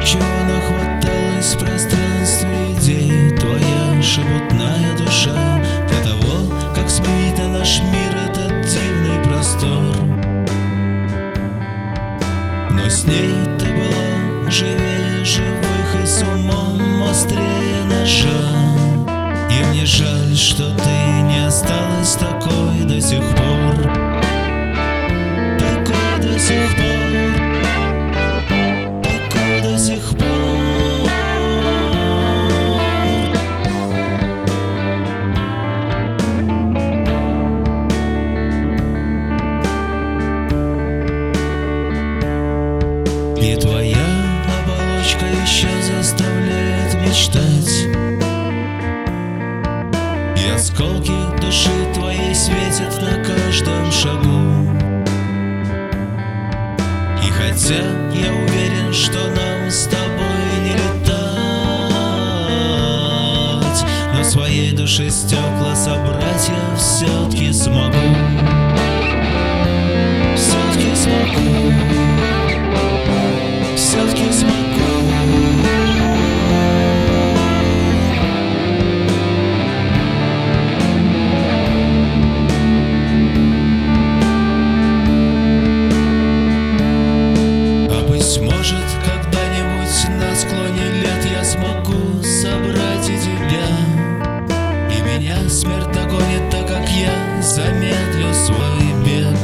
чего нахваталось в пространстве идей. Твоя шебутная душа для того, как сменить на наш мир этот дивный простор. Но с ней ты была живее живых и с умом острее ножа. И мне жаль, что ты не осталась такой до сих пор. Такой до сих пор. Такой до сих пор. И твоя оболочка еще заставляет мечтать. И осколки души твоей светят на каждом шагу. И хотя я уверен, что нам с тобой не летать, но в своей душе стекла собрать я все-таки смогу. Все-таки смогу. Все-таки смогу. Может, когда-нибудь на склоне лет я смогу собрать и тебя, и меня смерть догонит, так как я замедлю свой бег.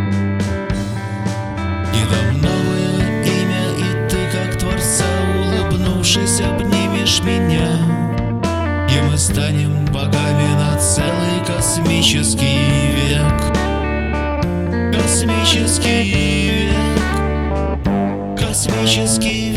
И дам новое имя, и ты, как Творца, улыбнувшись, обнимешь меня, и мы станем богами на целый космический век. Космический век. Космический